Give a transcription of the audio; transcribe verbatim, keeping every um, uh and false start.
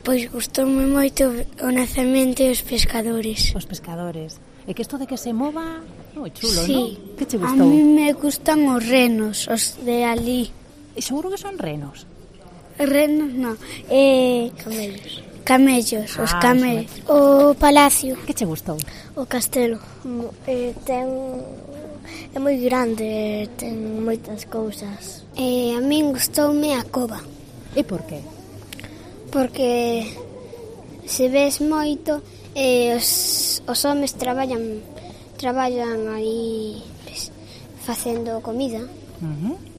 Pois gustoume moito o nacemento e os pescadores. Os pescadores. E que isto de que se mova, oh, chulo, Sí. non? Que che A gustou? mí me gustan os renos, os de ali. E seguro que son renos. Renos non, eh, camellos. Camellos, os Ah, camellos. O palacio. Que che gustou? O castelo. Eh, ten é moi grande, ten moitas cousas. Eh, a min gustoume a cova. E por qué? Porque se ves moito eh, os, os homes traballan traballan aí pues, facendo comida. Uh -huh.